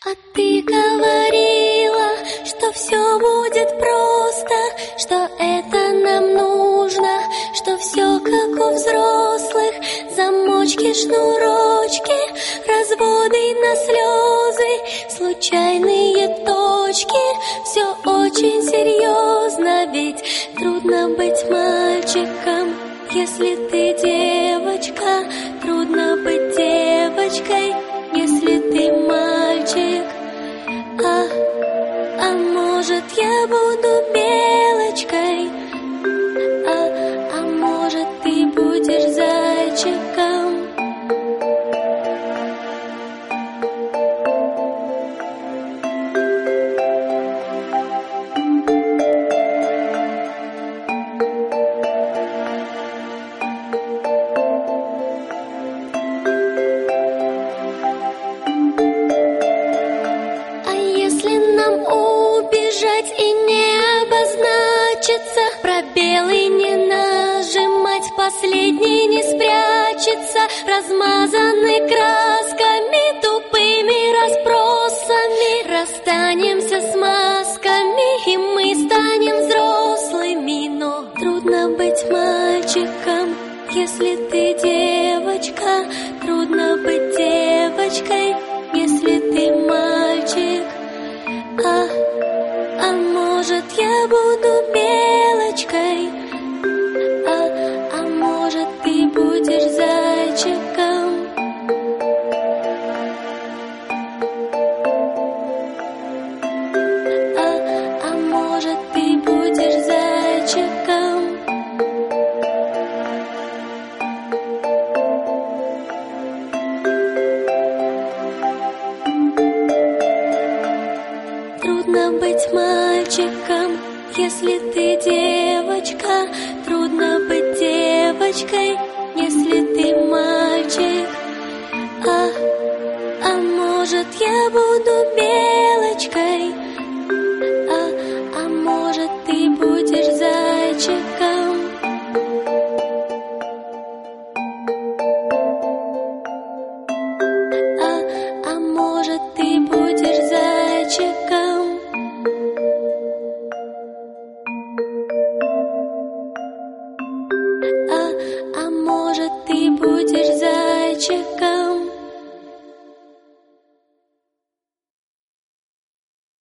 А ты говорила, что все будет просто, что это нам нужно, что все как у взрослых. Замочки, шнурочки, разводы на слезы, случайные точки. Все очень серьезно, ведь трудно быть мальчиком, если ты девочка. Трудно быть девочкой, если ты мальчик. А может, я буду белочкой, а может, ты будешь зайчиком. И не обозначиться, пробелы не нажимать, последний не спрячется, размазанный красками, тупыми расспросами. Расстанемся с масками, и мы станем взрослыми. Но трудно быть мальчиком, если ты девочка. Трудно быть девочкой, если ты мальчик. А может, я буду белочкой, а может, ты будешь зайчиком. А может, ты будешь зайчиком. Трудно быть мальчиком, если ты девочка. Трудно быть девочкой, если ты мальчик.